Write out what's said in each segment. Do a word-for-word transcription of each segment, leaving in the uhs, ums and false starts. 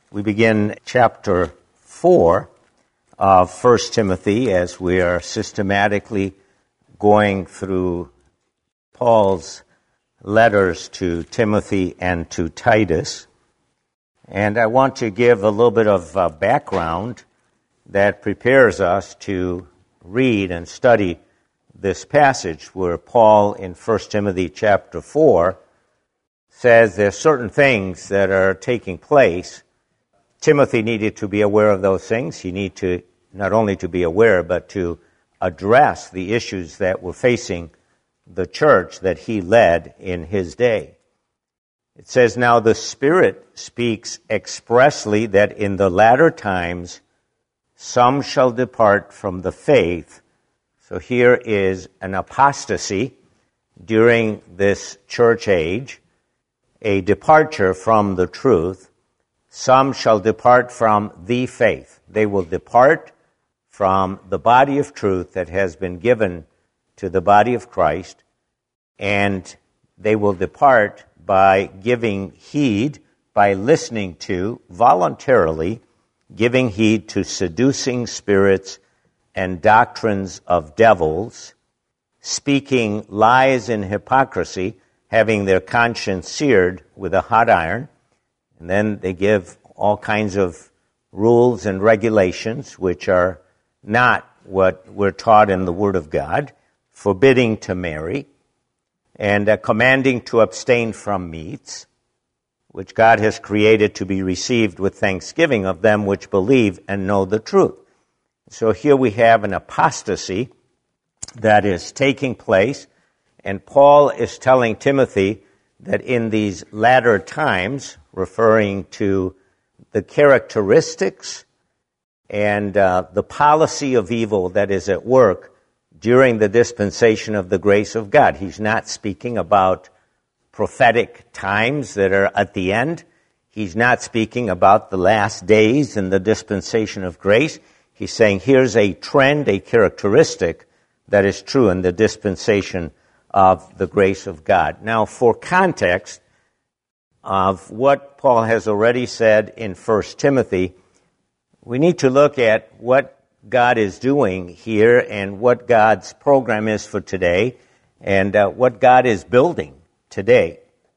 We begin chapter four of First Timothy as we are systematically going through Paul's letters to Timothy and to Titus. And I want to give a little bit of uh, background that prepares us to read and study this passage where Paul in First Timothy chapter four says there's certain things that are taking place. Timothy needed to be aware of those things. He needed to not only to be aware, but to address the issues that were facing the church that he led in his day. It says, "Now the Spirit speaks expressly that in the latter times some shall depart from the faith." So here is an apostasy during this church age, a departure from the truth. Some shall depart from the faith. They will depart from the body of truth that has been given to the body of Christ, and they will depart by giving heed, by listening to, voluntarily, giving heed to seducing spirits and doctrines of devils, speaking lies and hypocrisy, having their conscience seared with a hot iron. And then they give all kinds of rules and regulations which are not what we're taught in the Word of God, forbidding to marry, and uh, commanding to abstain from meats, which God has created to be received with thanksgiving of them which believe and know the truth. So here we have an apostasy that is taking place, and Paul is telling Timothy that in these latter times, referring to the characteristics and uh, the policy of evil that is at work during the dispensation of the grace of God. He's not speaking about prophetic times that are at the end. He's not speaking about the last days and the dispensation of grace. He's saying here's a trend, a characteristic that is true in the dispensation of the grace of God. Now, for context of what Paul has already said in First Timothy, we need to look at what God is doing here and what God's program is for today and uh, what God is building today.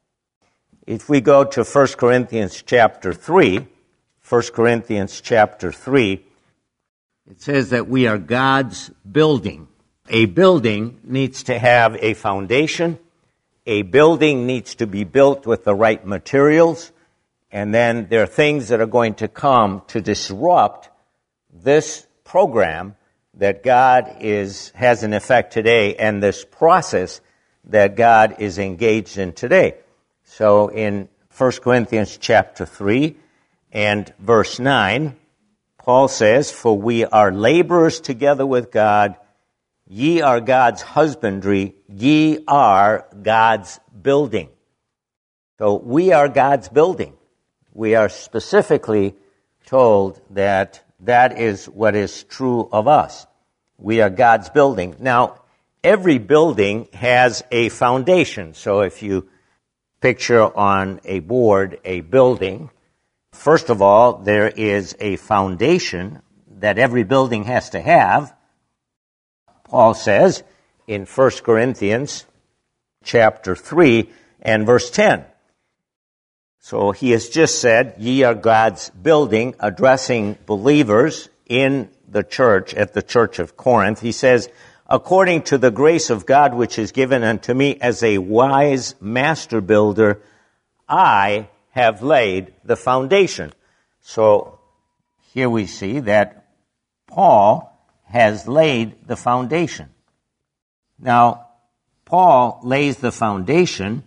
If we go to First Corinthians chapter three, First Corinthians chapter three, it says that we are God's building. A building needs to have a foundation. A building needs to be built with the right materials. And then there are things that are going to come to disrupt this program that God is has in effect today and this process that God is engaged in today. So in First Corinthians chapter three and verse nine, Paul says, "For we are laborers together with God. Ye are God's husbandry, ye are God's building." So we are God's building. We are specifically told that that is what is true of us. We are God's building. Now, every building has a foundation. So if you picture on a board a building, first of all, there is a foundation that every building has to have. Paul says in First Corinthians chapter three and verse ten. So he has just said, ye are God's building, addressing believers in the church, at the church of Corinth. He says, according to the grace of God which is given unto me as a wise master builder, I have laid the foundation. So here we see that Paul has laid the foundation. Now, Paul lays the foundation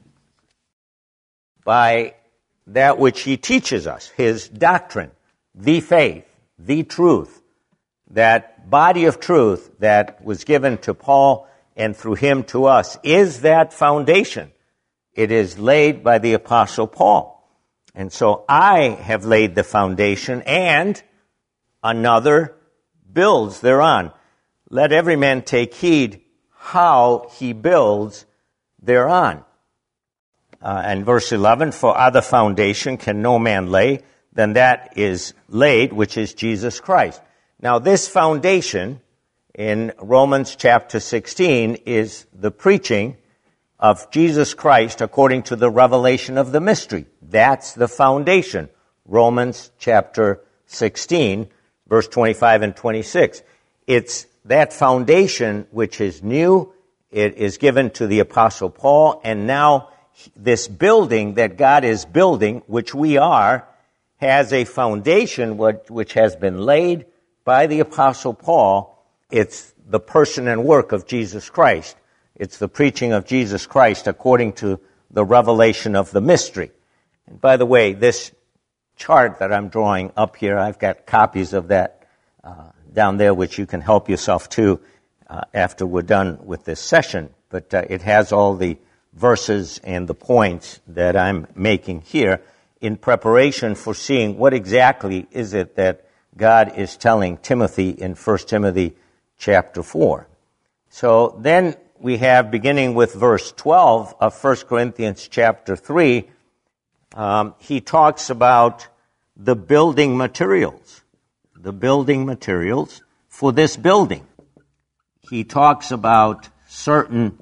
by that which he teaches us, his doctrine, the faith, the truth, that body of truth that was given to Paul and through him to us is that foundation. It is laid by the Apostle Paul. And so I have laid the foundation and another builds thereon. Let every man take heed how he builds thereon. Uh, and verse eleven, for other foundation can no man lay then that is laid, which is Jesus Christ. Now, this foundation in Romans chapter sixteen is the preaching of Jesus Christ according to the revelation of the mystery. That's the foundation. Romans chapter sixteen, verse twenty-five and twenty-six. It's that foundation which is new. It is given to the Apostle Paul, and now this building that God is building, which we are, has a foundation which has been laid by the Apostle Paul. It's the person and work of Jesus Christ. It's the preaching of Jesus Christ according to the revelation of the mystery. And by the way, this chart that I'm drawing up here, I've got copies of that uh, down there, which you can help yourself to uh, after we're done with this session. But uh, it has all the verses and the points that I'm making here in preparation for seeing what exactly is it that God is telling Timothy in First Timothy chapter four. So then we have, beginning with verse twelve of First Corinthians chapter three, um, he talks about the building materials, the building materials for this building. He talks about certain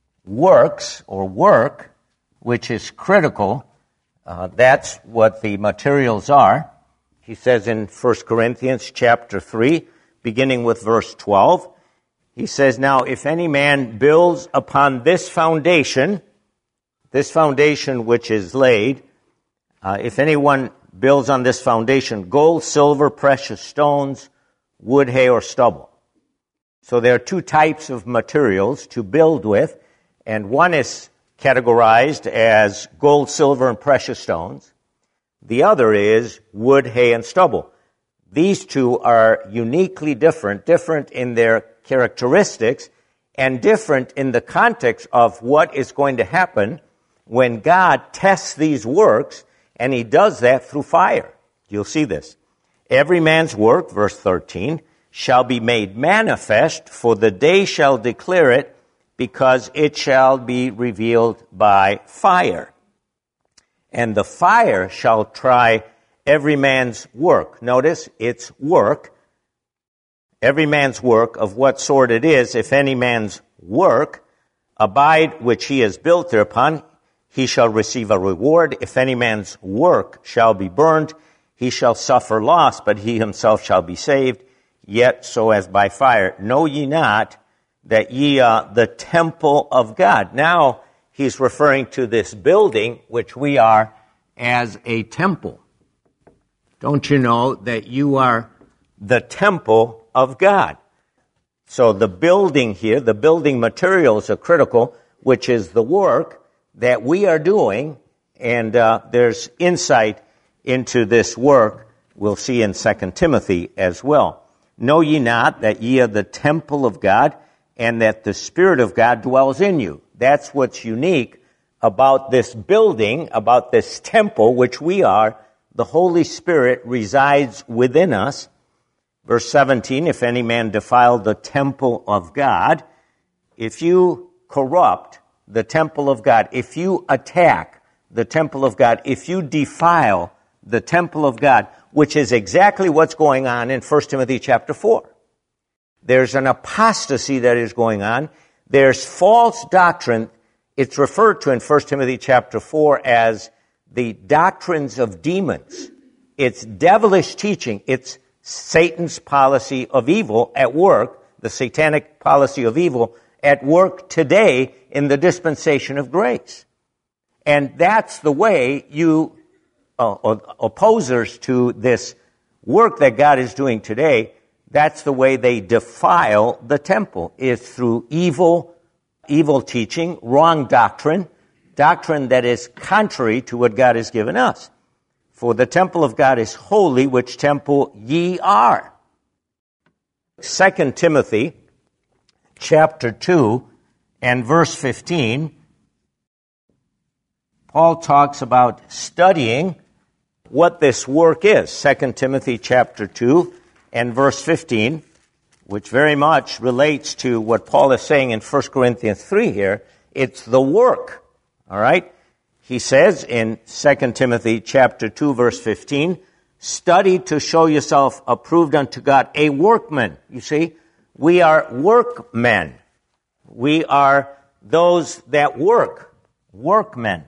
works or work, which is critical. Uh, that's what the materials are. He says in First Corinthians chapter three, beginning with verse twelve, he says, "Now if any man builds upon this foundation, this foundation which is laid, uh, if anyone builds on this foundation, gold, silver, precious stones, wood, hay, or stubble." So there are two types of materials to build with, and one is categorized as gold, silver, and precious stones. The other is wood, hay, and stubble. These two are uniquely different, different in their characteristics, and different in the context of what is going to happen when God tests these works, and he does that through fire. You'll see this. "Every man's work," verse thirteen, "shall be made manifest, for the day shall declare it, because it shall be revealed by fire. And the fire shall try every man's work." Notice, it's work. "Every man's work, of what sort it is, if any man's work abide which he has built thereupon, he shall receive a reward. If any man's work shall be burned, he shall suffer loss, but he himself shall be saved, yet so as by fire. Know ye not that ye are the temple of God?" Now he's referring to this building, which we are, as a temple. Don't you know that you are the temple of God? So the building here, the building materials are critical, which is the work that we are doing, and uh, there's insight into this work we'll see in Second Timothy as well. "Know ye not that ye are the temple of God, and that the Spirit of God dwells in you?" That's what's unique about this building, about this temple, which we are. The Holy Spirit resides within us. Verse seventeen, "If any man defile the temple of God," if you corrupt the temple of God, if you attack the temple of God, if you defile the temple of God, which is exactly what's going on in First Timothy chapter four. There's an apostasy that is going on. There's false doctrine. It's referred to in First Timothy chapter four as the doctrines of demons. It's devilish teaching. It's Satan's policy of evil at work, the satanic policy of evil at work today in the dispensation of grace. And that's the way you, uh, opposers to this work that God is doing today, that's the way they defile the temple, is through evil, evil teaching, wrong doctrine, doctrine that is contrary to what God has given us. "For the temple of God is holy, which temple ye are." Second Timothy chapter two and verse fifteen, Paul talks about studying what this work is. Second Timothy chapter two and verse fifteen, which very much relates to what Paul is saying in First Corinthians three here. It's the work, all right? He says in Second Timothy chapter two, verse fifteen, Study to show yourself approved unto God, a workman. You see, we are workmen. We are those that work, workmen.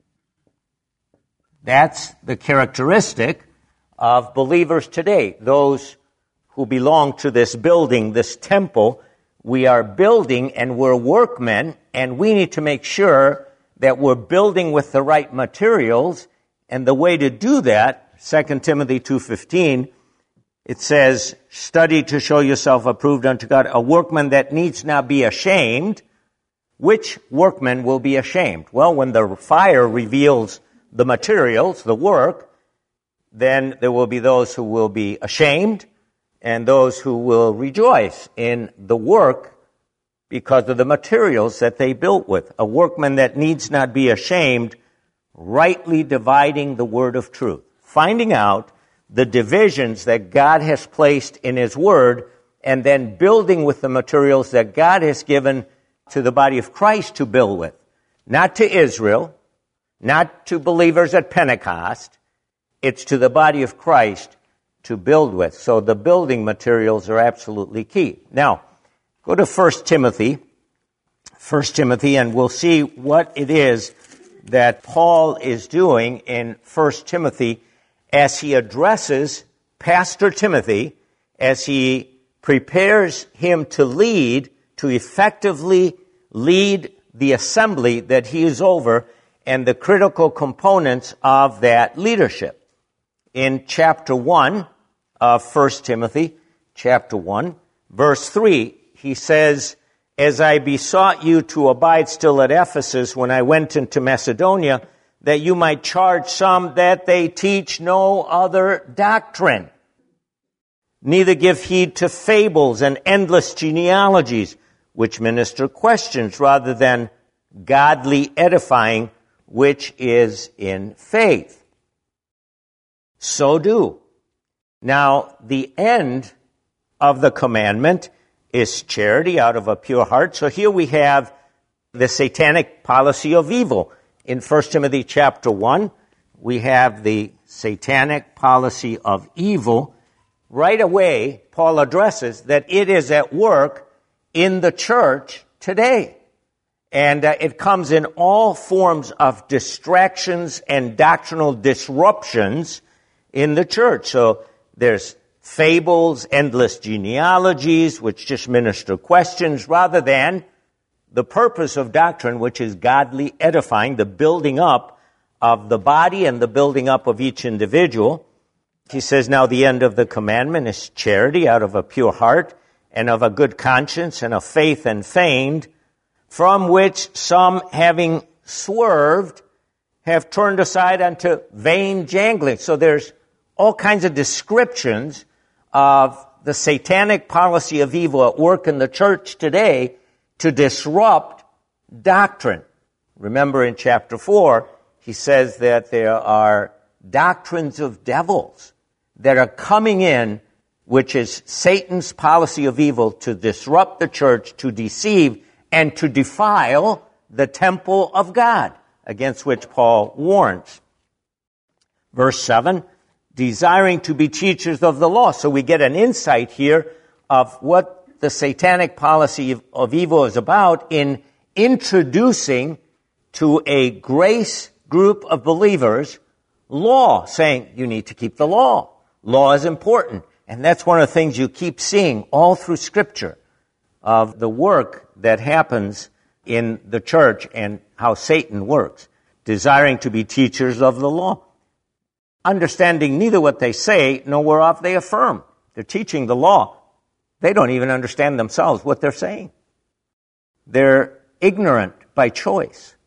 That's the characteristic of believers today, those who belong to this building, this temple. We are building and we're workmen, and we need to make sure that we're building with the right materials. And the way to do that, Second Timothy two fifteen, it says, study to show yourself approved unto God, a workman that needs not be ashamed. Which workman will be ashamed? Well, when the fire reveals the materials, the work, then there will be those who will be ashamed and those who will rejoice in the work because of the materials that they built with. A workman that needs not be ashamed, rightly dividing the word of truth. Finding out the divisions that God has placed in His Word, and then building with the materials that God has given to the body of Christ to build with. Not to Israel, not to believers at Pentecost. It's to the body of Christ to build with. So the building materials are absolutely key. Now, go to First Timothy, First Timothy, and we'll see what it is that Paul is doing in First Timothy as he addresses Pastor Timothy, as he prepares him to lead, to effectively lead the assembly that he is over, and the critical components of that leadership. In chapter one of First Timothy, chapter one, verse three, he says, as I besought you to abide still at Ephesus when I went into Macedonia, that you might charge some that they teach no other doctrine, neither give heed to fables and endless genealogies, which minister questions rather than godly edifying, which is in faith. So do. Now, the end of the commandment is charity out of a pure heart. So here we have the satanic policy of evil. In First Timothy chapter one, we have the satanic policy of evil. Right away, Paul addresses that it is at work in the church today. And uh, it comes in all forms of distractions and doctrinal disruptions in the church. So there's fables, endless genealogies, which just minister questions rather than the purpose of doctrine, which is godly edifying, the building up of the body and the building up of each individual. He says, now the end of the commandment is charity out of a pure heart and of a good conscience and of faith unfeigned, from which some, having swerved, have turned aside unto vain jangling. So there's all kinds of descriptions of the satanic policy of evil at work in the church today to disrupt doctrine. Remember in chapter four, he says that there are doctrines of devils that are coming in, which is Satan's policy of evil to disrupt the church, to deceive, and to defile the temple of God, against which Paul warns. Verse seven, desiring to be teachers of the law. So we get an insight here of what the satanic policy of, of evil is about in introducing to a grace group of believers law, saying you need to keep the law. Law is important. And that's one of the things you keep seeing all through Scripture of the work that happens in the church and how Satan works. Desiring to be teachers of the law. Understanding neither what they say nor whereof they affirm. They're teaching the law. They don't even understand themselves what they're saying. They're ignorant by choice.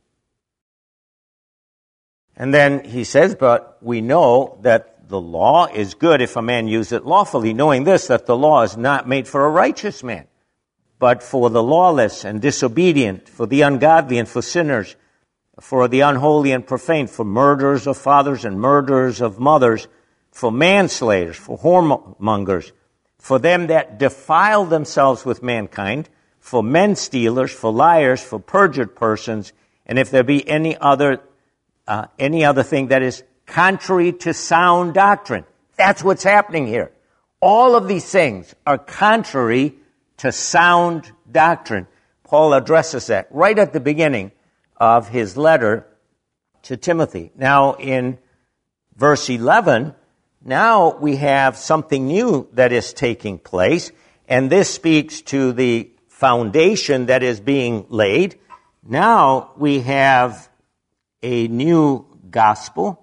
And then he says, but we know that the law is good if a man use it lawfully, knowing this, that the law is not made for a righteous man, but for the lawless and disobedient, for the ungodly and for sinners, for the unholy and profane, for murderers of fathers and murderers of mothers, for manslayers, for whoremongers, for them that defile themselves with mankind, for men stealers, for liars, for perjured persons, and if there be any other uh, any other thing that is contrary to sound doctrine. That's what's happening here. All of these things are contrary to sound doctrine. Paul addresses that right at the beginning of his letter to Timothy. Now, in verse eleven, now we have something new that is taking place, and this speaks to the foundation that is being laid. Now we have a new gospel,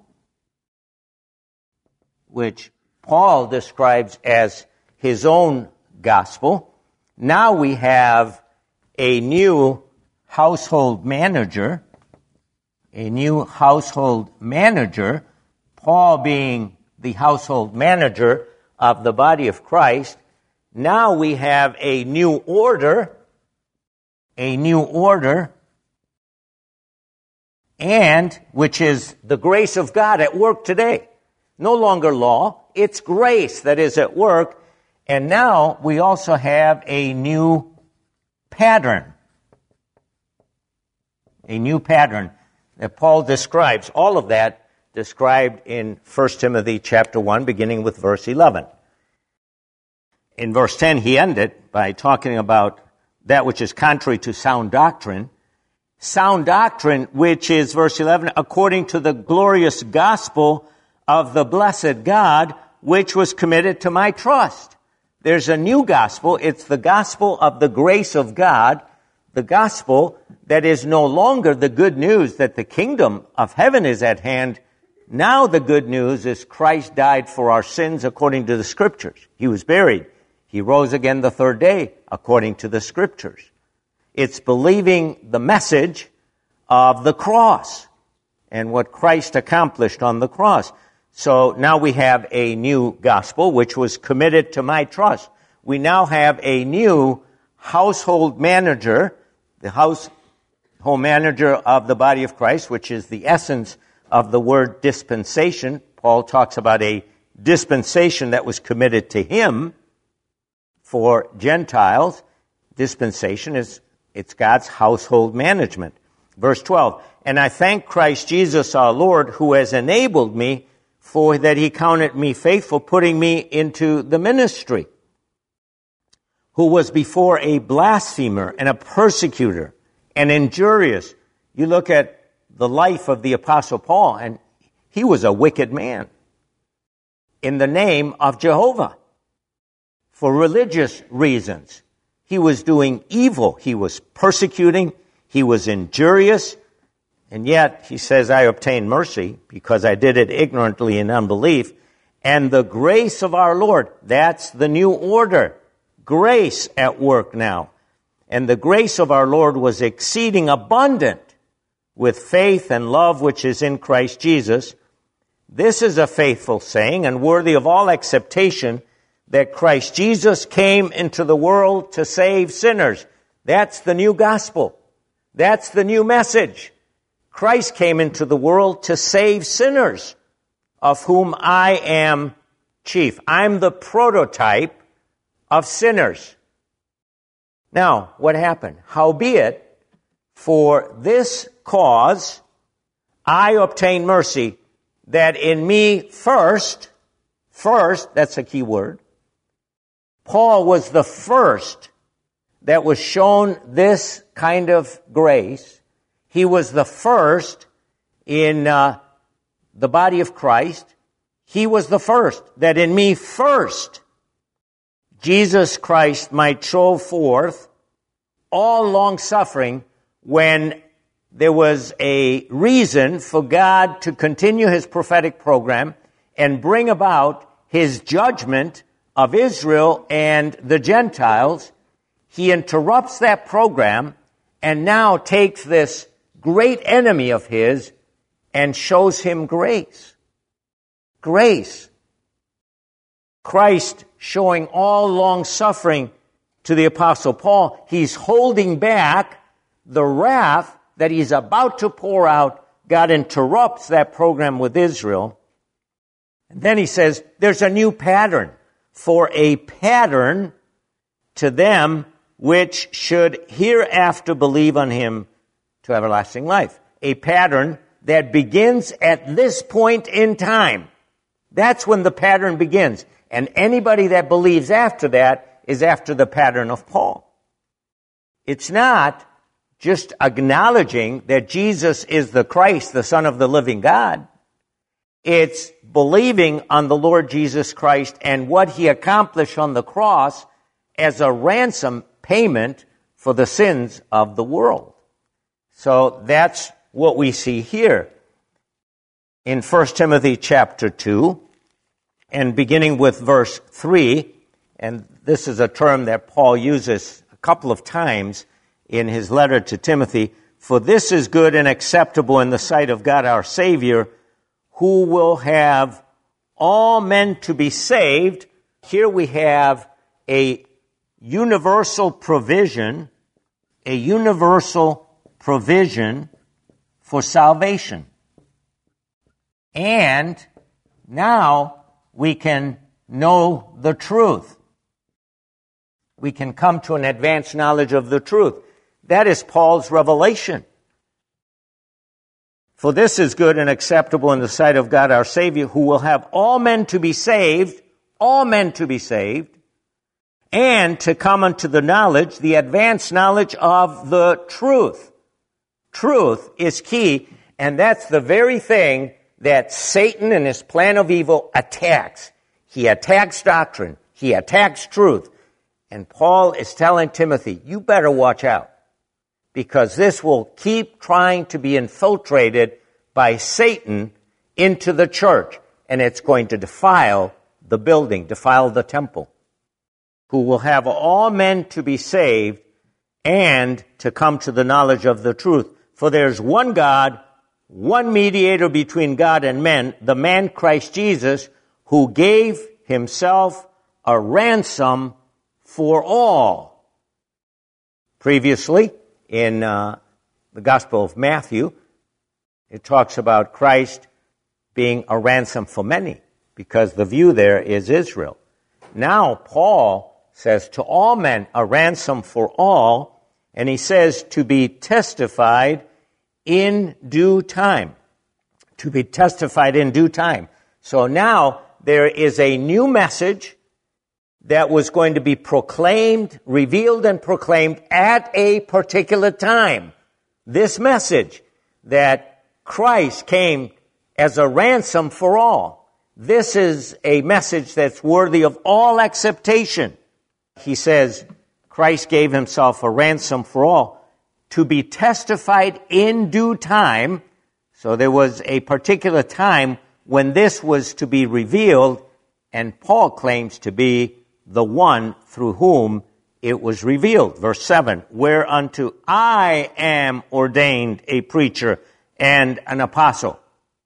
which Paul describes as his own gospel. Now we have a new household manager, a new household manager, Paul being the household manager of the body of Christ. Now we have a new order, a new order, and which is the grace of God at work today. No longer law, it's grace that is at work. And now we also have a new pattern. A new pattern that Paul describes. All of that described in First Timothy chapter one, beginning with verse eleven. In verse ten, he ended by talking about that which is contrary to sound doctrine. Sound doctrine, which is, verse eleven, according to the glorious gospel of the blessed God, which was committed to my trust. There's a new gospel. It's the gospel of the grace of God, the gospel that is no longer the good news that the kingdom of heaven is at hand. Now the good news is Christ died for our sins according to the Scriptures. He was buried. He rose again the third day according to the Scriptures. It's believing the message of the cross and what Christ accomplished on the cross. So now we have a new gospel, which was committed to my trust. We now have a new household manager, the household manager of the body of Christ, which is the essence of the word dispensation. Paul talks about a dispensation that was committed to him for Gentiles. Dispensation is, it's God's household management. Verse twelve, and I thank Christ Jesus our Lord, who has enabled me, for that he counted me faithful, putting me into the ministry, who was before a blasphemer and a persecutor and injurious. You look at the life of the Apostle Paul, and he was a wicked man in the name of Jehovah for religious reasons. He was doing evil. He was persecuting. He was injurious. And yet, he says, I obtained mercy because I did it ignorantly in unbelief. And the grace of our Lord, that's the new order. Grace at work now. And the grace of our Lord was exceeding abundant with faith and love which is in Christ Jesus. This is a faithful saying and worthy of all acceptation, that Christ Jesus came into the world to save sinners. That's the new gospel. That's the new message. Christ came into the world to save sinners, of whom I am chief. I'm the prototype of sinners. Now, what happened? Howbeit, for this cause I obtained mercy, that in me first, first, that's a key word, Paul was the first that was shown this kind of grace. He was the first in uh, the body of Christ. He was the first, that in me first Jesus Christ might show forth all long-suffering, when there was a reason for God to continue his prophetic program and bring about his judgment of Israel and the Gentiles. He interrupts that program and now takes this great enemy of his and shows him grace. Grace. Christ showing all long-suffering to the Apostle Paul. He's holding back the wrath that he's about to pour out. God interrupts that program with Israel. And then he says, there's a new pattern, for a pattern to them which should hereafter believe on him to everlasting life. A pattern that begins at this point in time. That's when the pattern begins. And anybody that believes after that is after the pattern of Paul. It's not just acknowledging that Jesus is the Christ, the Son of the living God. It's believing on the Lord Jesus Christ and what he accomplished on the cross as a ransom payment for the sins of the world. So that's what we see here in First Timothy chapter two, and beginning with verse three, and this is a term that Paul uses a couple of times in his letter to Timothy. For this is good and acceptable in the sight of God our Savior, who will have all men to be saved. Here we have a universal provision, a universal provision for salvation. And now we can know the truth. We can come to an advanced knowledge of the truth. That is Paul's revelation. For this is good and acceptable in the sight of God our Savior, who will have all men to be saved, all men to be saved, and to come unto the knowledge, the advanced knowledge of the truth. Truth is key, and that's the very thing that Satan in his plan of evil attacks. He attacks doctrine. He attacks truth. And Paul is telling Timothy, you better watch out, because this will keep trying to be infiltrated by Satan into the church, and it's going to defile the building, defile the temple. Who will have all men to be saved and to come to the knowledge of the truth. For there's one God, one mediator between God and men, the man Christ Jesus, who gave himself a ransom for all. Previously, in uh, the Gospel of Matthew, it talks about Christ being a ransom for many, because the view there is Israel. Now, Paul says to all men, a ransom for all, and he says to be testified in due time. To be testified in due time. So now there is a new message that was going to be proclaimed, revealed and proclaimed at a particular time. This message that Christ came as a ransom for all. This is a message that's worthy of all acceptation. He says, Christ gave himself a ransom for all to be testified in due time. So there was a particular time when this was to be revealed, and Paul claims to be the one through whom it was revealed. Verse seven, whereunto I am ordained a preacher and an apostle.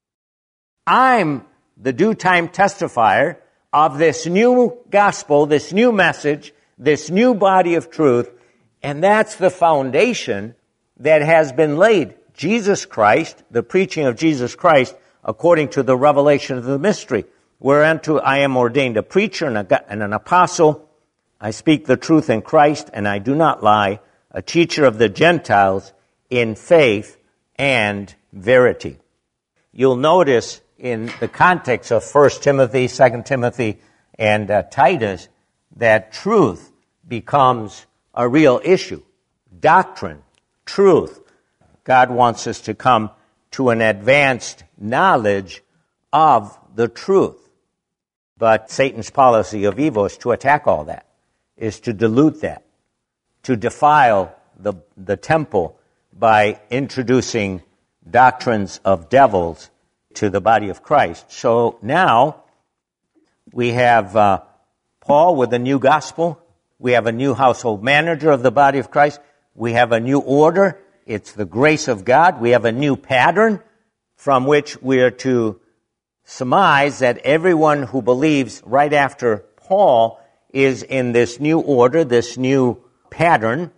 I'm the due time testifier of this new gospel, this new message, this new body of truth, and that's the foundation that has been laid. Jesus Christ, the preaching of Jesus Christ, according to the revelation of the mystery. Whereunto I am ordained a preacher and, a, and an apostle. I speak the truth in Christ, and I do not lie, a teacher of the Gentiles in faith and verity. You'll notice in the context of First Timothy, Second Timothy, and uh, Titus, that truth becomes a real issue. Doctrine, truth. God wants us to come to an advanced knowledge of the truth. But Satan's policy of evil is to attack all that, is to dilute that, to defile the, the temple by introducing doctrines of devils to the body of Christ. So now we have uh, Paul with a new gospel. We have a new household manager of the body of Christ. We have a new order. It's the grace of God. We have a new pattern from which we are to surmise that everyone who believes right after Paul is in this new order, this new pattern.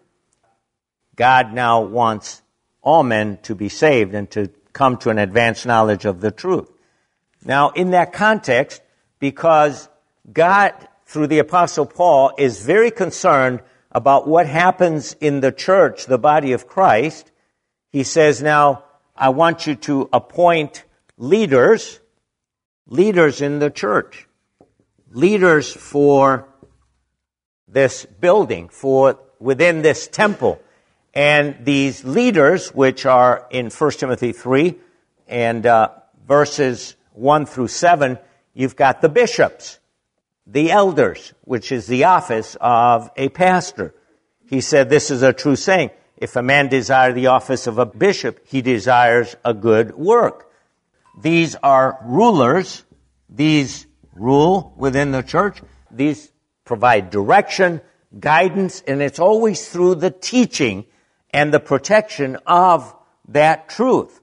God now wants all men to be saved and to come to an advanced knowledge of the truth. Now, in that context, because God, through the Apostle Paul, is very concerned about what happens in the church, the body of Christ, he says, now, I want you to appoint leaders leaders in the church, leaders for this building, for within this temple. And these leaders, which are in First Timothy three and uh, verses one through seven, you've got the bishops, the elders, which is the office of a pastor. He said this is a true saying. If a man desire the office of a bishop, he desires a good work. These are rulers. These rule within the church. These provide direction, guidance, and it's always through the teaching and the protection of that truth.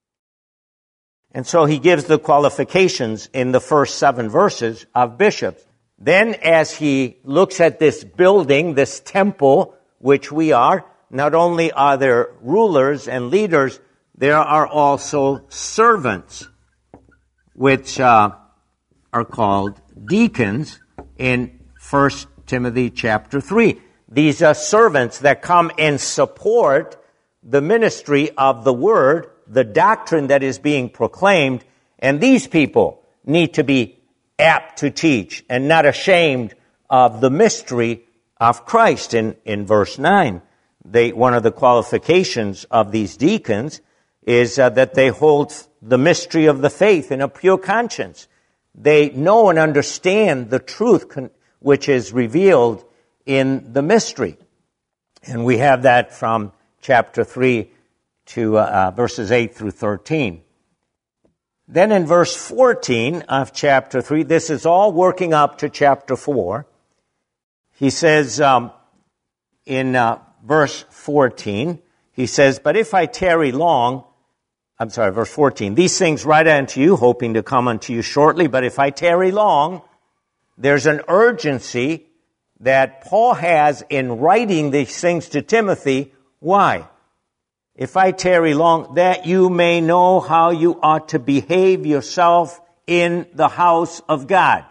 And so he gives the qualifications in the first seven verses of bishops. Then as he looks at this building, this temple, which we are, not only are there rulers and leaders, there are also servants, which uh, are called deacons in First Timothy chapter three. These are servants that come and support the ministry of the word, the doctrine that is being proclaimed, and these people need to be apt to teach and not ashamed of the mystery of Christ. In, in verse nine, they, one of the qualifications of these deacons is uh, that they hold the mystery of the faith in a pure conscience. They know and understand the truth con- which is revealed in the mystery. And we have that from chapter three to uh, uh, verses eight through thirteen. Then in verse fourteen of chapter three, this is all working up to chapter four. He says um, in uh, verse fourteen, he says, "But if I tarry long," I'm sorry, verse fourteen, "These things write I unto you, hoping to come unto you shortly. But if I tarry long," there's an urgency that Paul has in writing these things to Timothy. Why? "If I tarry long, that you may know how you ought to behave yourself in the house of God,"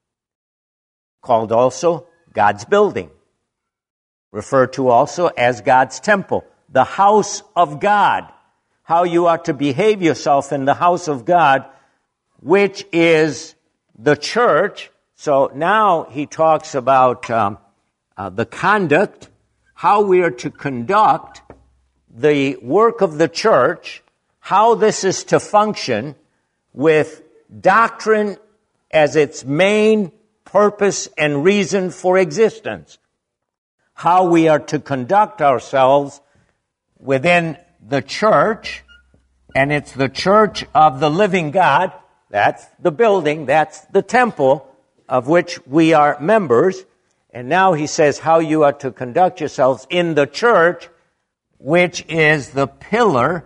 called also God's building, referred to also as God's temple, the house of God. How you ought to behave yourself in the house of God, which is the church. So now he talks about um, uh, the conduct, how we are to conduct the work of the church, how this is to function with doctrine as its main purpose and reason for existence. How we are to conduct ourselves within the church, and it's the church of the living God. That's the building, that's the temple of which we are members. And now he says how you are to conduct yourselves in the church, which is the pillar,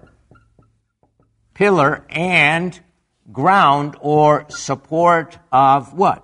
pillar and ground or support of what?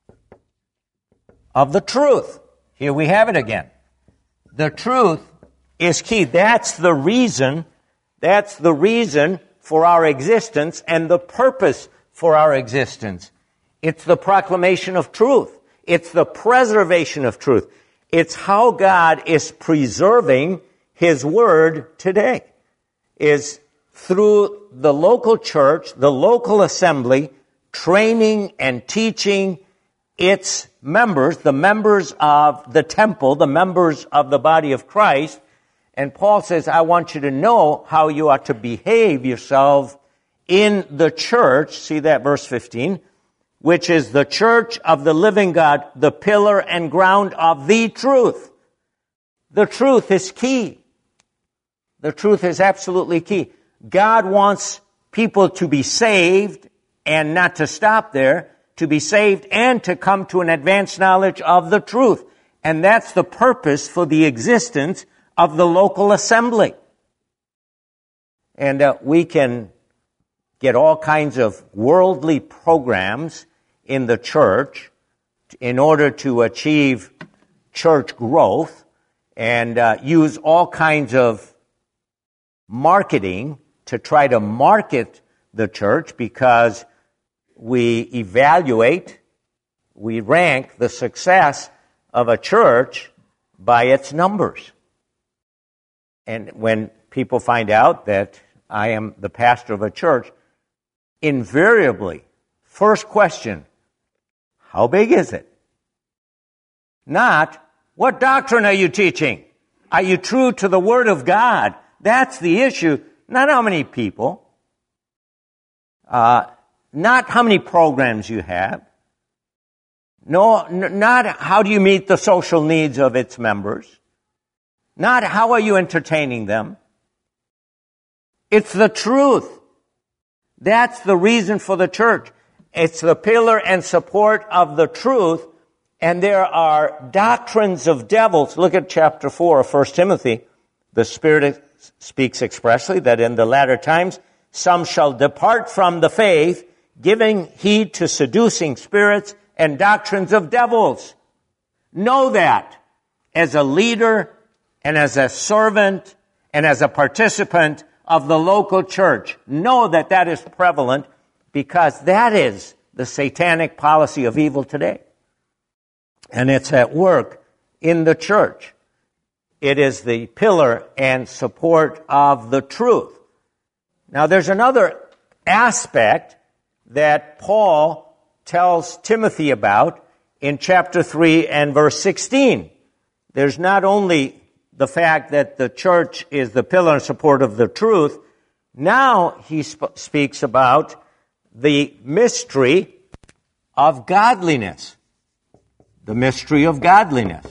Of the truth. Here we have it again. The truth is key. That's the reason, that's the reason for our existence and the purpose for our existence. It's the proclamation of truth. It's the preservation of truth. It's how God is preserving His Word today, is through the local church, the local assembly, training and teaching its members, the members of the temple, the members of the body of Christ. And Paul says, I want you to know how you ought to behave yourself in the church. See that verse fifteen, which is the church of the living God, the pillar and ground of the truth. The truth is key. The truth is absolutely key. God wants people to be saved and not to stop there, to be saved and to come to an advanced knowledge of the truth. And that's the purpose for the existence of the local assembly. And uh, we can get all kinds of worldly programs in the church in order to achieve church growth and uh, use all kinds of marketing to try to market the church, because we evaluate, we rank the success of a church by its numbers. And when people find out that I am the pastor of a church, invariably, First question, how big is it? Not, what doctrine are you teaching? Are you true to the Word of God? That's the issue. Not how many people. Uh, not how many programs you have. No, n- not how do you meet the social needs of its members. Not how are you entertaining them. It's the truth. That's the reason for the church. It's the pillar and support of the truth. And there are doctrines of devils. Look at chapter four of First Timothy. The Spirit speaks expressly that in the latter times some shall depart from the faith, giving heed to seducing spirits and doctrines of devils. Know that as a leader and as a servant and as a participant of the local church. Know that that is prevalent, because that is the satanic policy of evil today. And it's at work in the church. It is the pillar and support of the truth. Now there's another aspect that Paul tells Timothy about in chapter three and verse sixteen. There's not only the fact that the church is the pillar and support of the truth. Now he sp- speaks about the mystery of godliness. The mystery of godliness.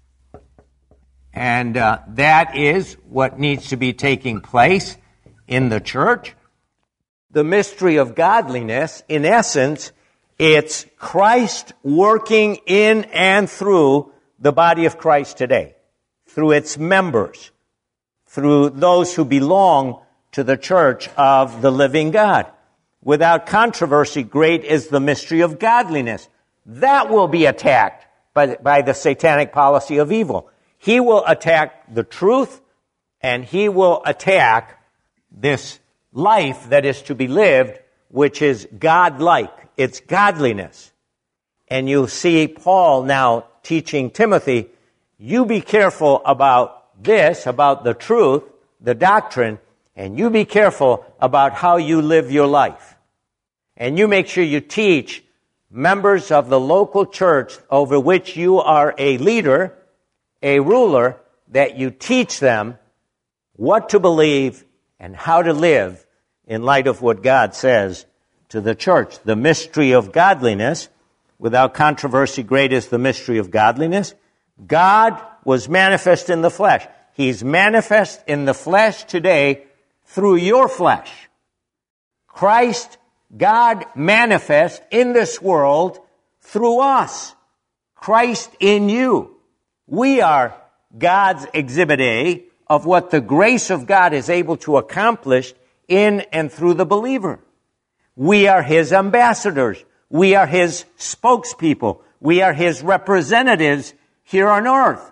And uh, that is what needs to be taking place in the church. The mystery of godliness, in essence, it's Christ working in and through the body of Christ today, through its members, through those who belong to the church of the living God. Without controversy, great is the mystery of godliness. That will be attacked by, by the satanic policy of evil. He will attack the truth, and he will attack this life that is to be lived, which is God-like. It's godliness. And you'll see Paul now teaching Timothy, you be careful about this, about the truth, the doctrine, and you be careful about how you live your life. And you make sure you teach members of the local church over which you are a leader, a ruler, that you teach them what to believe and how to live in light of what God says to the church. The mystery of godliness, without controversy, great is the mystery of godliness. God was manifest in the flesh. He's manifest in the flesh today through your flesh. Christ, God manifest in this world through us. Christ in you. We are God's exhibit A of what the grace of God is able to accomplish in and through the believer. We are His ambassadors. We are His spokespeople. We are His representatives here on earth.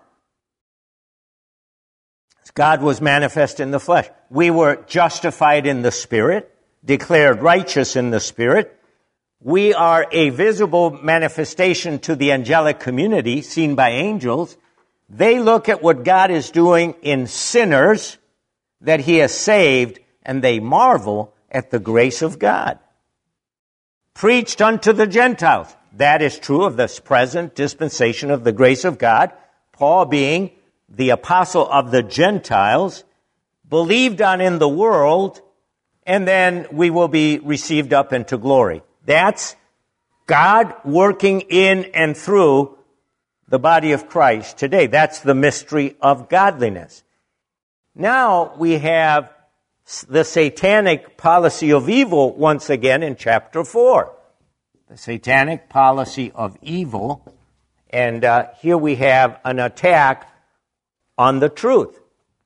God was manifest in the flesh. We were justified in the Spirit, declared righteous in the Spirit. We are a visible manifestation to the angelic community, seen by angels. They look at what God is doing in sinners that He has saved, and they marvel at the grace of God. Preached unto the Gentiles. That is true of this present dispensation of the grace of God. Paul, being the apostle of the Gentiles, believed on in the world, and then we will be received up into glory. That's God working in and through the body of Christ today. That's the mystery of godliness. Now we have the satanic policy of evil once again in chapter four. The satanic policy of evil. And uh, here we have an attack on the truth.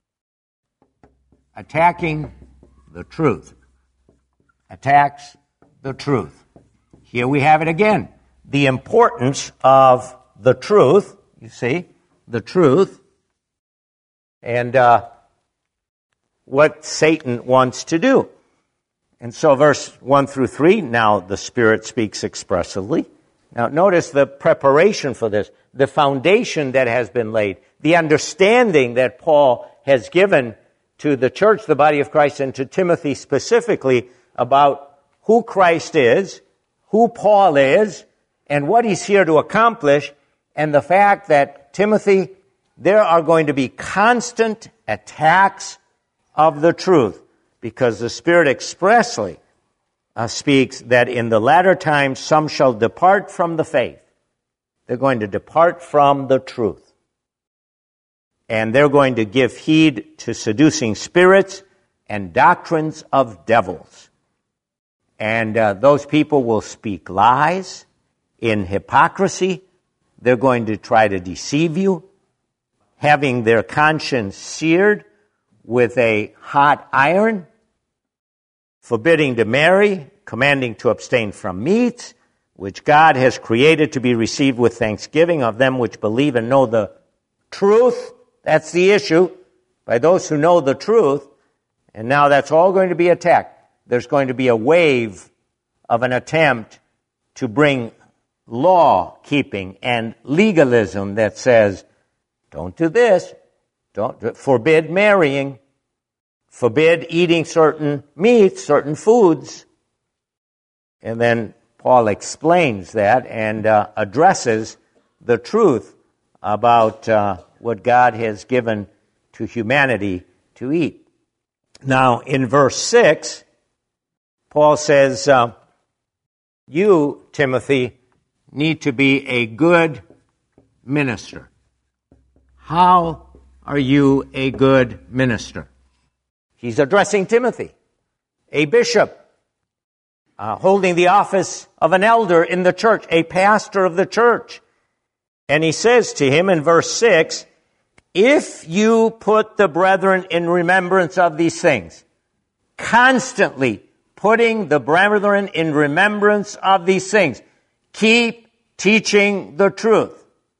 Attacking the truth. Attacks the truth. Here we have it again. The importance of the truth, you see, the truth, and uh, what Satan wants to do. And so verse one through three, now the Spirit speaks expressively. Now notice the preparation for this, the foundation that has been laid, the understanding that Paul has given to the church, the body of Christ, and to Timothy specifically about who Christ is, who Paul is and what he's here to accomplish, and the fact that, Timothy, there are going to be constant attacks of the truth, because the Spirit expressly uh, speaks that in the latter times some shall depart from the faith. They're going to depart from the truth. And they're going to give heed to seducing spirits and doctrines of devils. And uh, those people will speak lies in hypocrisy. They're going to try to deceive you, having their conscience seared with a hot iron, forbidding to marry, commanding to abstain from meats, which God has created to be received with thanksgiving of them which believe and know the truth. That's the issue, by those who know the truth. And now that's all going to be attacked. There's going to be a wave of an attempt to bring law-keeping and legalism that says, don't do this, don't forbid marrying, forbid eating certain meats, certain foods. And then Paul explains that and uh, addresses the truth about uh, what God has given to humanity to eat. Now, in verse six, Paul says, uh, you, Timothy, need to be a good minister. How are you a good minister? He's addressing Timothy, a bishop, uh, holding the office of an elder in the church, a pastor of the church. And he says to him in verse six, if you put the brethren in remembrance of these things, constantly putting the brethren in remembrance of these things, keep teaching the truth.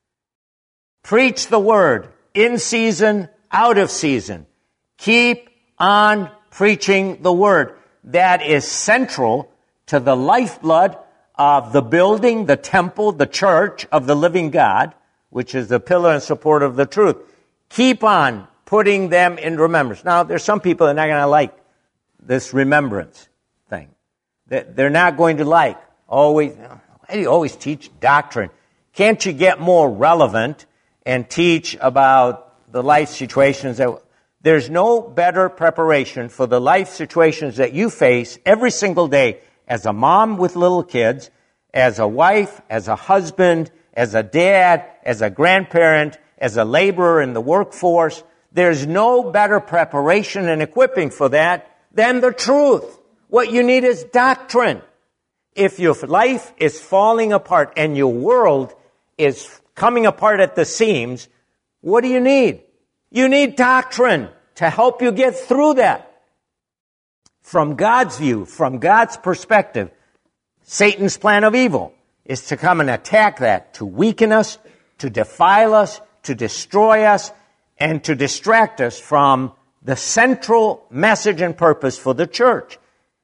Preach the word in season, out of season. Keep on preaching the word. That is central to the lifeblood of the building, the temple, the church of the living God, which is the pillar and support of the truth. Keep on putting them in remembrance. Now, there's some people that are not going to like this remembrance thing. They're not going to like always, why do you always teach doctrine? Can't you get more relevant and teach about the life situations that... There's no better preparation for the life situations that you face every single day as a mom with little kids, as a wife, as a husband, as a dad, as a grandparent, as a laborer in the workforce. There's no better preparation and equipping for that than the truth. What you need is doctrine. If your life is falling apart and your world is coming apart at the seams, what do you need? You need doctrine to help you get through that. From God's view, from God's perspective, Satan's plan of evil is to come and attack that, to weaken us, to defile us, to destroy us, and to distract us from the central message and purpose for the church.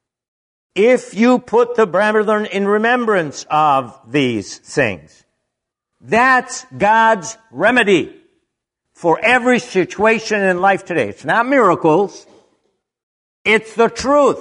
If you put the brethren in remembrance of these things, that's God's remedy for every situation in life today. It's not miracles. It's the truth.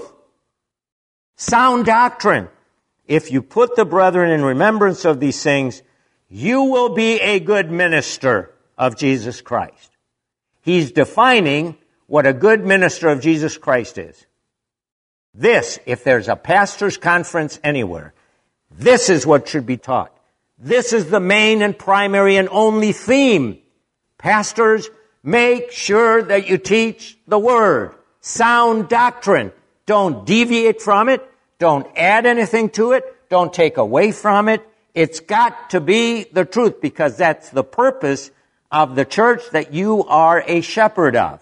Sound doctrine. If you put the brethren in remembrance of these things, you will be a good minister of Jesus Christ. He's defining what a good minister of Jesus Christ is. This, if there's a pastor's conference anywhere, this is what should be taught. This is the main and primary and only theme. Pastors, make sure that you teach the word, sound doctrine. Don't deviate from it. Don't add anything to it. Don't take away from it. It's got to be the truth, because that's the purpose of the church that you are a shepherd of.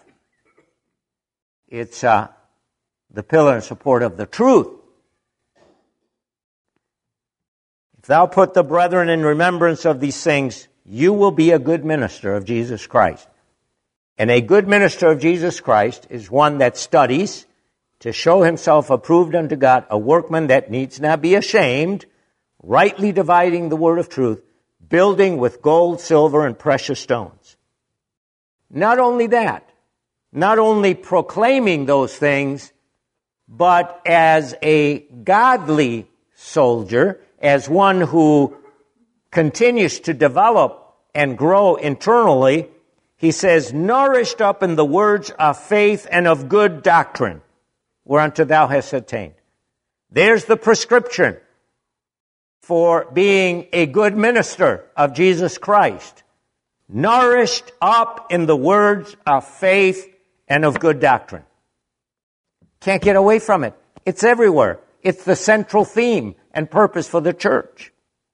It's uh, the pillar and support of the truth. If thou put the brethren in remembrance of these things, you will be a good minister of Jesus Christ. And a good minister of Jesus Christ is one that studies to show himself approved unto God, a workman that needs not be ashamed, rightly dividing the word of truth, building with gold, silver, and precious stones. Not only that, not only proclaiming those things, but as a godly soldier, as one who continues to develop and grow internally, he says, nourished up in the words of faith and of good doctrine, whereunto thou hast attained. There's the prescription for being a good minister of Jesus Christ. Nourished up in the words of faith and of good doctrine. Can't get away from it. It's everywhere. It's the central theme and purpose for the church.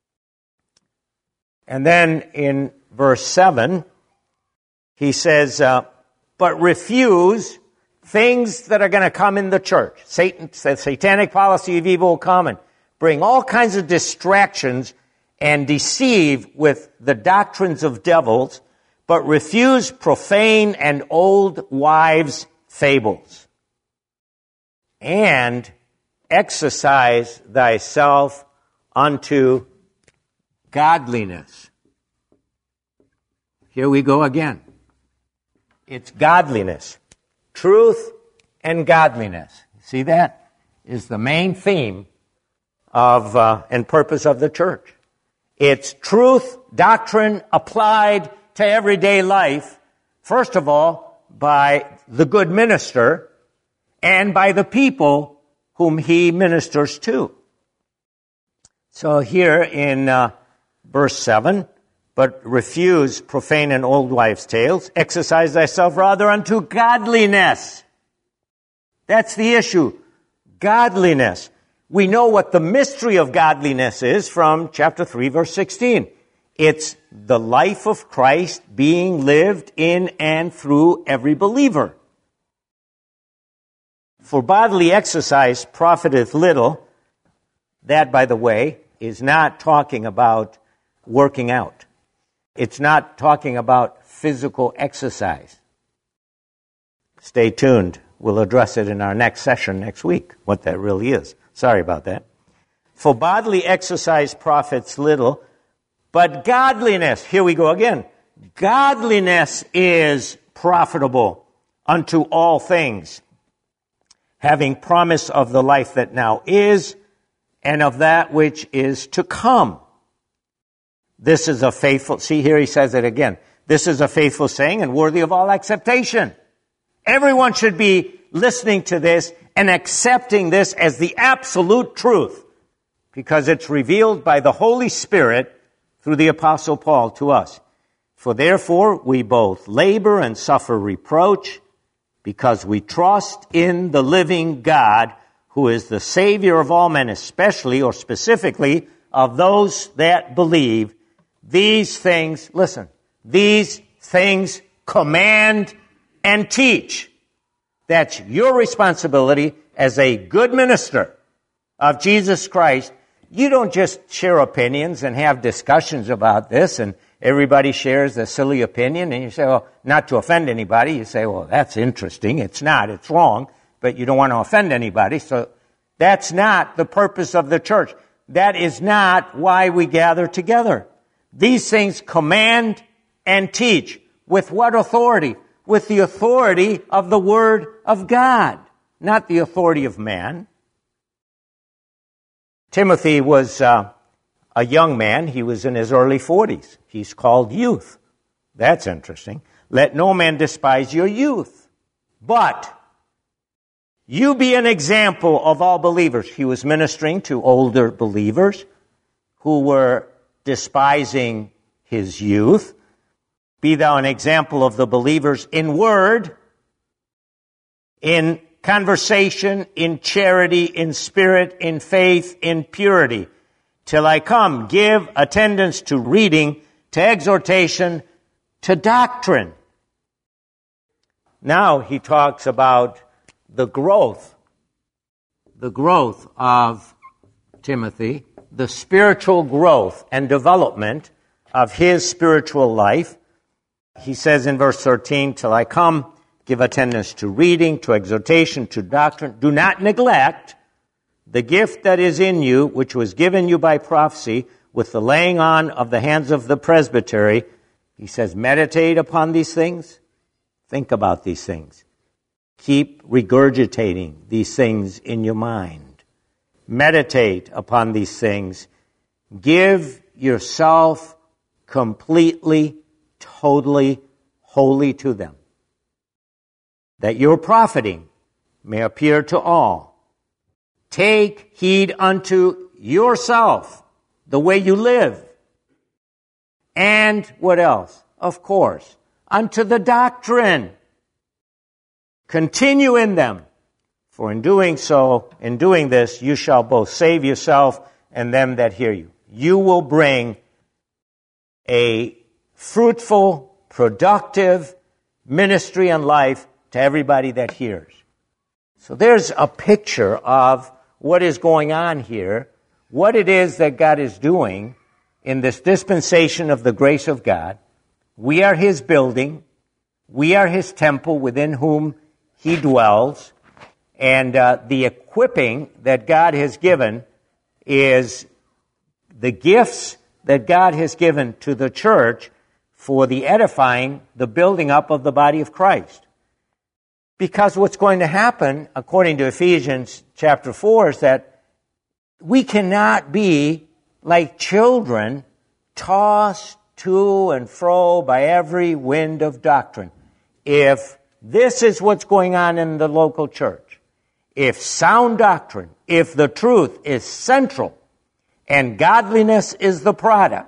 And then in verse seven, he says, uh, but refuse things that are going to come in the church. Satan, the satanic policy of evil will come and bring all kinds of distractions and deceive with the doctrines of devils, but refuse profane and old wives' fables. And exercise thyself unto godliness. Here we go again. It's godliness. Truth and godliness. See, that is the main theme of uh, and purpose of the church. It's truth, doctrine applied to everyday life, first of all, by the good minister and by the people whom he ministers to. So here in uh, verse seven, but refuse profane and old wives' tales, exercise thyself rather unto godliness. That's the issue. Godliness. We know what the mystery of godliness is from chapter three, verse sixteen. It's the life of Christ being lived in and through every believer. For bodily exercise profiteth little. That, by the way, is not talking about working out. It's not talking about physical exercise. Stay tuned. We'll address it in our next session next week, what that really is. Sorry about that. For bodily exercise profits little, but godliness, here we go again, godliness is profitable unto all things, having promise of the life that now is, and of that which is to come. This is a faithful, see here he says it again, this is a faithful saying and worthy of all acceptation. Everyone should be listening to this and accepting this as the absolute truth, because it's revealed by the Holy Spirit through the Apostle Paul to us. For therefore we both labor and suffer reproach, because we trust in the living God, who is the Savior of all men, especially or specifically of those that believe. These things, listen, these things command and teach. That's your responsibility as a good minister of Jesus Christ. You don't just share opinions and have discussions about this and everybody shares a silly opinion and you say, well, not to offend anybody. You say, well, that's interesting. It's not. It's wrong. But you don't want to offend anybody. So that's not the purpose of the church. That is not why we gather together. These things command and teach. With what authority? With the authority of the Word of God, not the authority of man. Timothy was uh, a young man. He was in his early forties. He's called youth. That's interesting. Let no man despise your youth, but you be an example of all believers. He was ministering to older believers who were despising his youth. Be thou an example of the believers in word, in conversation, in charity, in spirit, in faith, in purity. Till I come, give attendance to reading, to exhortation, to doctrine. Now he talks about the growth, the growth of Timothy, the spiritual growth and development of his spiritual life. He says in verse thirteen, till I come, give attendance to reading, to exhortation, to doctrine. Do not neglect the gift that is in you, which was given you by prophecy, with the laying on of the hands of the presbytery. He says, meditate upon these things. Think about these things. Keep regurgitating these things in your mind. meditate upon these things. Give yourself completely, totally, wholly to them, that your profiting may appear to all. Take heed unto yourself, the way you live. And what else? Of course, unto the doctrine. Continue in them, for in doing so, in doing this, you shall both save yourself and them that hear you. You will bring a fruitful, productive ministry and life to everybody that hears. So there's a picture of what is going on here, what it is that God is doing in this dispensation of the grace of God. We are His building. We are His temple within whom He dwells. And uh, the equipping that God has given is the gifts that God has given to the church for the edifying, the building up of the body of Christ. Because what's going to happen, according to Ephesians chapter four, is that we cannot be like children tossed to and fro by every wind of doctrine. If this is what's going on in the local church, if sound doctrine, if the truth is central and godliness is the product,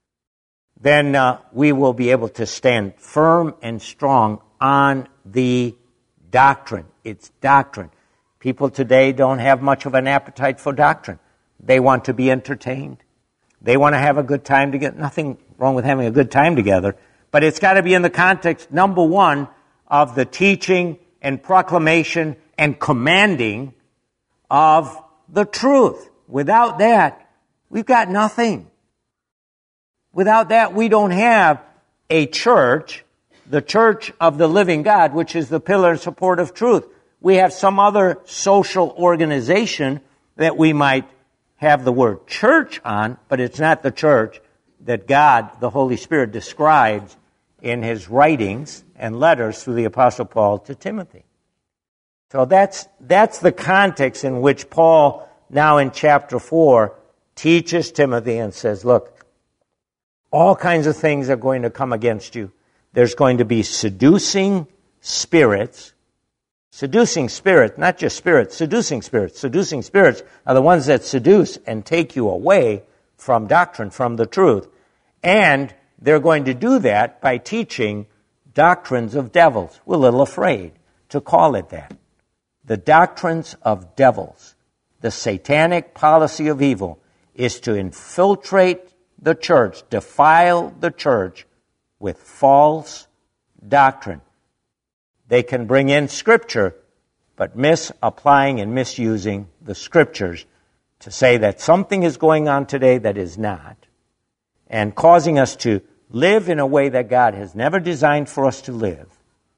then uh, we will be able to stand firm and strong on the doctrine. It's doctrine. People today don't have much of an appetite for doctrine. They want to be entertained. They want to have a good time together. Nothing wrong with having a good time together, but it's got to be in the context, number one, of the teaching and proclamation and commanding of the truth. Without that, we've got nothing. Without that, we don't have a church, the church of the living God, which is the pillar and support of truth. We have some other social organization that we might have the word church on, but it's not the church that God, the Holy Spirit, describes in His writings and letters through the Apostle Paul to Timothy. So that's that's the context in which Paul, now in chapter four, teaches Timothy and says, look, all kinds of things are going to come against you. There's going to be seducing spirits. Seducing spirits, not just spirits, seducing spirits. Seducing spirits are the ones that seduce and take you away from doctrine, from the truth. And they're going to do that by teaching doctrines of devils. We're a little afraid to call it that. The doctrines of devils. The satanic policy of evil is to infiltrate the church, defile the church with false doctrine. They can bring in Scripture, but misapplying and misusing the Scriptures to say that something is going on today that is not, and causing us to live in a way that God has never designed for us to live.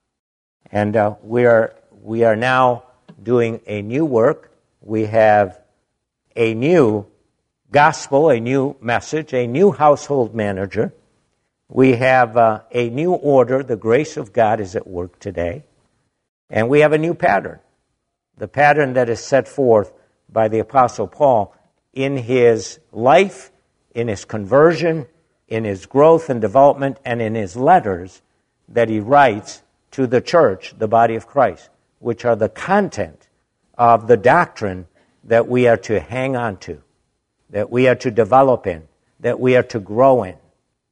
And uh, we are we are now doing a new work. We have a new gospel, a new message, a new household manager. We have uh, a new order. The grace of God is at work today. And we have a new pattern. The pattern that is set forth by the Apostle Paul in his life, in his conversion, in his growth and development, and in his letters that he writes to the church, the body of Christ, which are the content of the doctrine that we are to hang on to, that we are to develop in, that we are to grow in.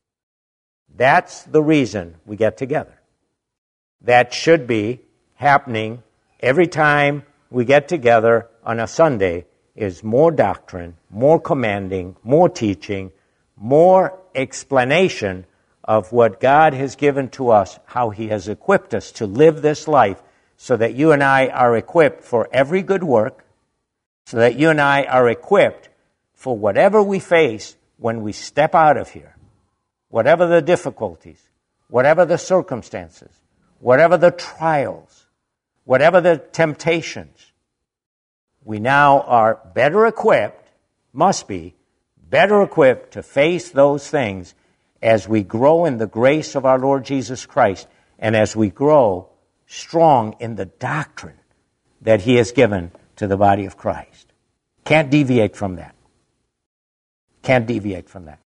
That's the reason we get together. That should be happening every time we get together on a Sunday, is more doctrine, more commanding, more teaching, more explanation of what God has given to us, how He has equipped us to live this life so that you and I are equipped for every good work, so that you and I are equipped for whatever we face when we step out of here. Whatever the difficulties, whatever the circumstances, whatever the trials, whatever the temptations, we now are better equipped, must be better equipped to face those things as we grow in the grace of our Lord Jesus Christ and as we grow strong in the doctrine that He has given to the body of Christ. Can't deviate from that. Can't deviate from that.